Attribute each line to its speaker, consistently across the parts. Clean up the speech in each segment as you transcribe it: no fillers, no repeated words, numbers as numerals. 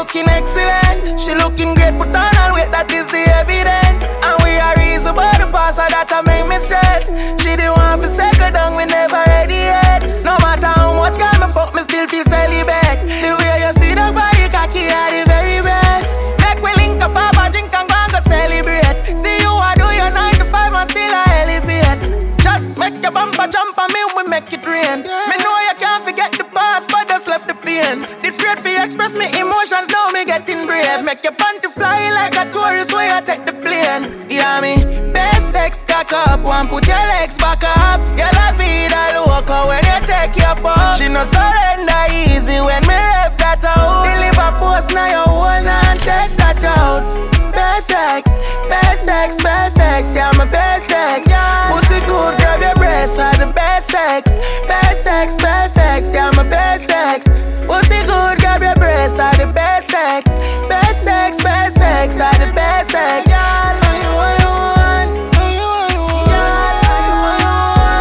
Speaker 1: looking excellent. She looking great, put on all weight, that is the evidence. And we are reason about the past, so that make me stress. She the one for second down, we never ready yet. No matter how much girl me fuck, me still feel celibate. The way you see the body cocky are the very best. Make we link up, have a drink and go celebrate. See you a do your 9 to 5 and still a elevate. Just make your bumper jump and me, we make it rain. Me know you can't forget the past, but just left the pain. Did afraid for express me emotions, now me getting brave. Make your panty fly like a tourist when you take the plane. Yeah me, best sex cock up, one put your legs back up. You la vida loca when you take your fuck. She no surrender easy when me rev that out. Deliver force now you hold and take that out. Best sex, best sex, best sex, yeah my best sex. Pussy good, grab your breasts, are the best sex. Best sex, best sex, yeah my best sex. Pussy good, grab your breasts, are the best sex. Best sex, best sex, are the best sex. Are you all the one? Are you all the one? Are you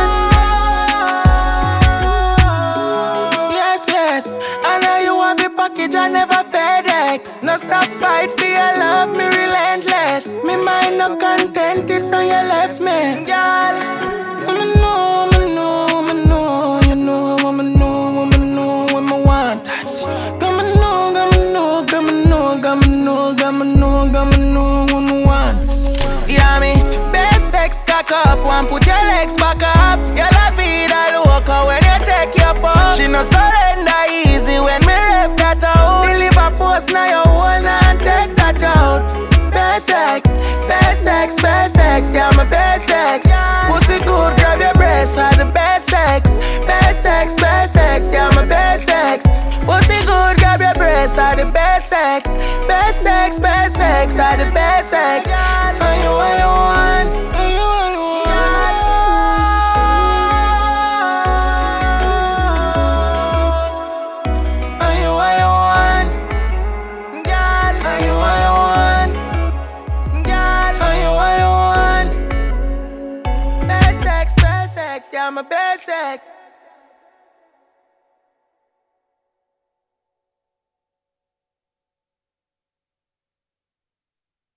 Speaker 1: all the one? Yes, yes, I know you have a package, I never FedEx. No stop fight for your love, me relentless. Me mind not contented from your left me, girl. I'ma know, I'ma know, I'ma know, you know, I'ma know, I'ma know, I'ma want that. I'ma know, I'ma know, I'ma know, I'ma know, I'ma know, I'ma know, I'ma want. Yeah me, best sex cock up, one put your legs back up. You la vida loca when you take your fuck. She no surrender easy when me rev that out. Deliver force now you hold and take that out. Best sex, best sex, best sex, yeah my best sex. Pussy good, grab your breasts, are the best sex. Best sex, best sex, yeah my best sex. Pussy good, grab your breasts, are the best sex. Best sex, best sex, are the best sex. Are you all the one? Are you all the one? Are you all the one? Girl, are you all the one? Girl, are you all the one? Best sex, yeah, my best sex.